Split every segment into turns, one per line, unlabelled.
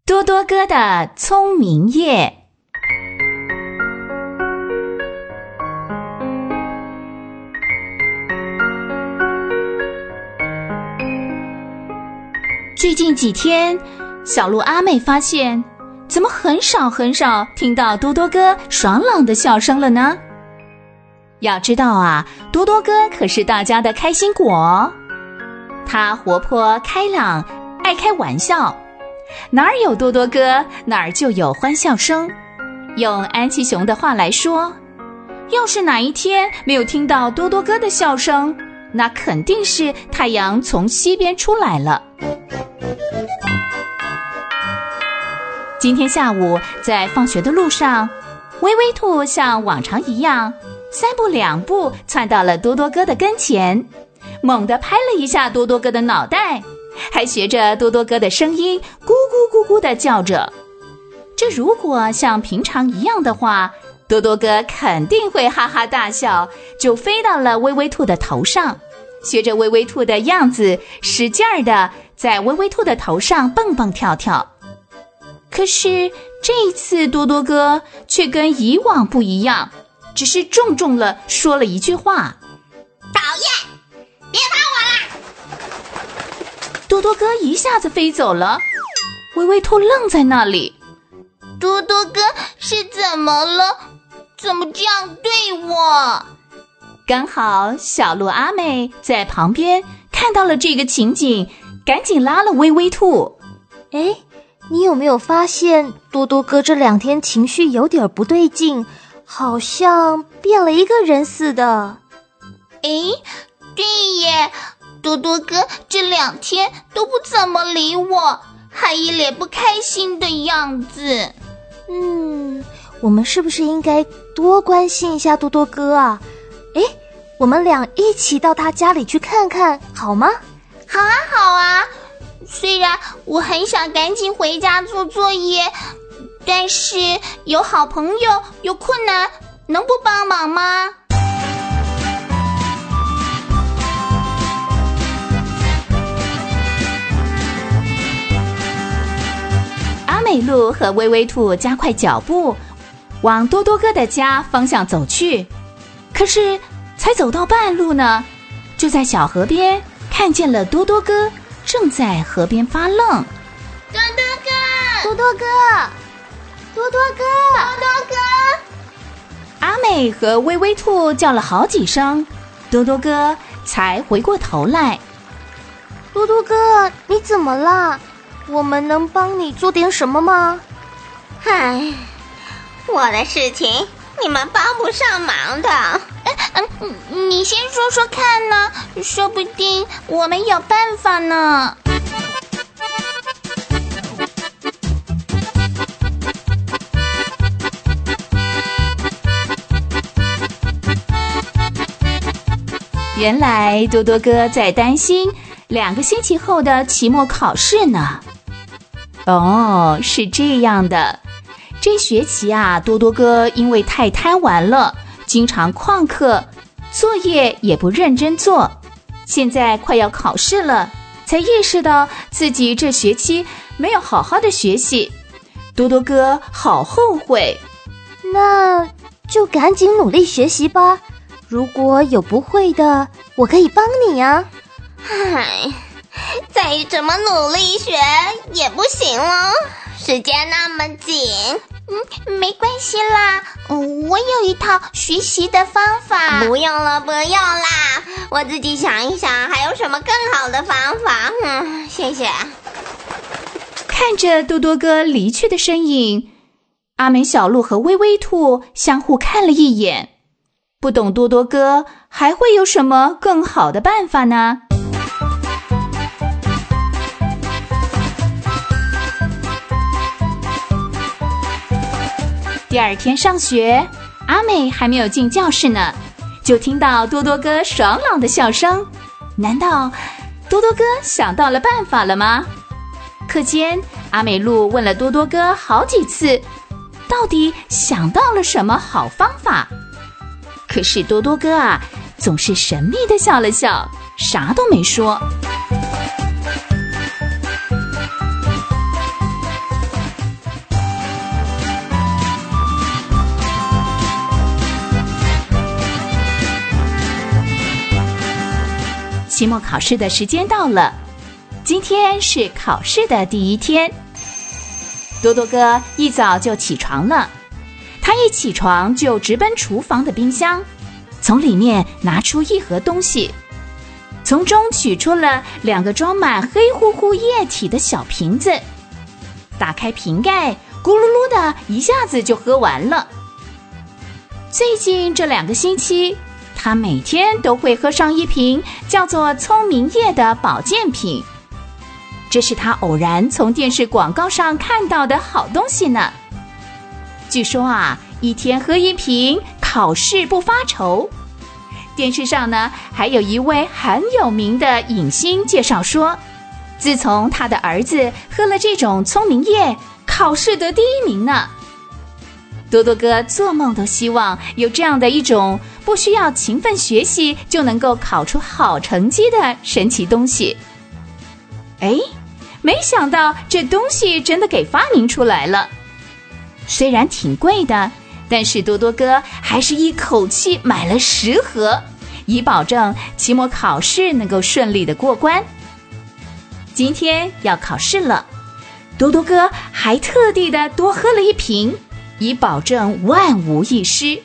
多多哥的聪明夜。最近几天，小鹿阿美发现，怎么很少听到多多哥爽朗的笑声了呢？要知道啊，多多哥可是大家的开心果，他活泼开朗，爱开玩笑，哪儿有多多哥，哪儿就有欢笑声。用安琪熊的话来说，要是哪一天没有听到多多哥的笑声，那肯定是太阳从西边出来了。今天下午在放学的路上，微微兔像往常一样三步两步窜到了多多哥的跟前，猛地拍了一下多多哥的脑袋，还学着多多哥的声音咕咕咕咕地叫着。这如果像平常一样的话，多多哥肯定会哈哈大笑，就飞到了微微兔的头上，学着微微兔的样子使劲儿地在微微兔的头上蹦蹦跳跳。可是这一次多多哥却跟以往不一样，只是重重地说了一句话：
讨厌，别烦我啦！
多多哥一下子飞走了，微微兔愣在那里。
多多哥是怎么了？怎么这样对我？
刚好小鹿阿美在旁边看到了这个情景，赶紧拉了微微兔。
诶，你有没有发现多多哥这2天情绪有点不对劲，好像变了一个人似的？
诶，对耶，多多哥这2天都不怎么理我，还一脸不开心的样子。
我们是不是应该多关心一下多多哥啊？诶，我们俩一起到他家里去看看好吗？
好啊好啊，虽然我很想赶紧回家做作业，但是有好朋友有困难，能不帮忙吗？
阿美鹿和微微兔加快脚步往多多哥的家方向走去，可是才走到半路呢，就在小河边看见了多多哥正在河边发愣。
多多哥，
多多哥，多多哥，
多多哥！
阿美和微微兔叫了好几声，多多哥才回过头来。
多多哥，你怎么啦？我们能帮你做点什么吗？
唉，我的事情你们帮不上忙的。你先说说看呢，说不定我们有办法呢。
原来多多哥在担心2个星期后的期末考试呢。哦，是这样的，这学期啊，多多哥因为太贪玩了，经常旷课，作业也不认真做，现在快要考试了，才意识到自己这学期没有好好的学习。多多哥好后悔。
那就赶紧努力学习吧，如果有不会的，我可以帮你啊。
唉，再怎么努力学也不行了，时间那么紧。没关系啦，我有一套学习的方法。不用了，我自己想一想还有什么更好的方法。谢谢。
看着多多哥离去的身影，阿美、小鹿和微微兔相互看了一眼，不懂多多哥还会有什么更好的办法呢？第2天上学，阿美还没有进教室呢，就听到多多哥爽朗的笑声。难道多多哥想到了办法了吗？课间，阿美鹿问了多多哥好几次，到底想到了什么好方法？可是多多哥啊，总是神秘地笑了笑，啥都没说。 期末考试的时间到了，今天是考试的第一天。多多哥一早就起床了，他一起床就直奔厨房的冰箱，从里面拿出一盒东西，从中取出了2个装满黑乎乎液体的小瓶子，打开瓶盖，咕噜噜的一下子就喝完了。最近这2个星期，他每天都会喝上一瓶叫做聪明液的保健品，这是他偶然从电视广告上看到的好东西呢。据说啊，一天喝1瓶，考试不发愁。电视上呢，还有一位很有名的影星介绍说，自从他的儿子喝了这种聪明液，考试得第1名呢。多多哥做梦都希望有这样的一种不需要勤奋学习就能够考出好成绩的神奇东西。没想到这东西真的给发明出来了。虽然挺贵的，但是多多哥还是一口气买了10盒，以保证期末考试能够顺利的过关。今天要考试了，多多哥还特地的多喝了1瓶，以保证万无一失。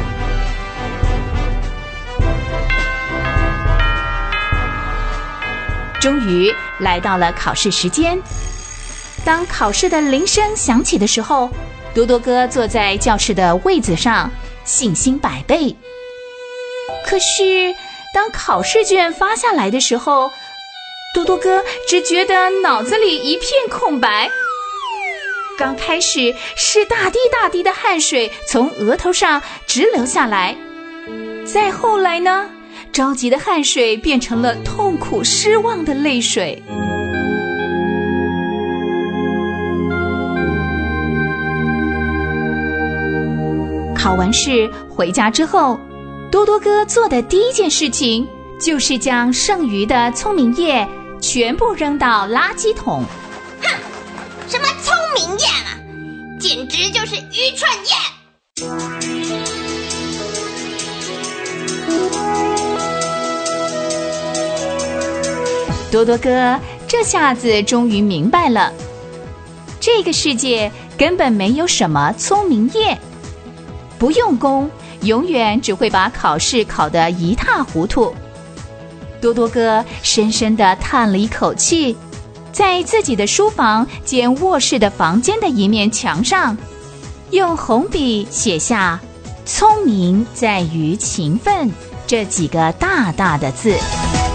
终于来到了考试时间。当考试的铃声响起的时候，多多哥坐在教室的位子上，信心百倍。可是当考试卷发下来的时候，多多哥只觉得脑子里一片空白。刚开始是大滴大滴的汗水从额头上直流下来，再后来呢，着急的汗水变成了痛苦失望的泪水。考完试回家之后，多多哥做的第一件事情就是将剩余的聪明液全部扔到垃圾桶。
哼，什么聪明液啊，简直就是愚蠢液！
多多哥这下子终于明白了，这个世界根本没有什么聪明液，不用功永远只会把考试考得一塌糊涂。多多哥深深地叹了一口气，在自己的书房兼卧室的房间的一面墙上，用红笔写下“聪明在于勤奋”这几个大大的字。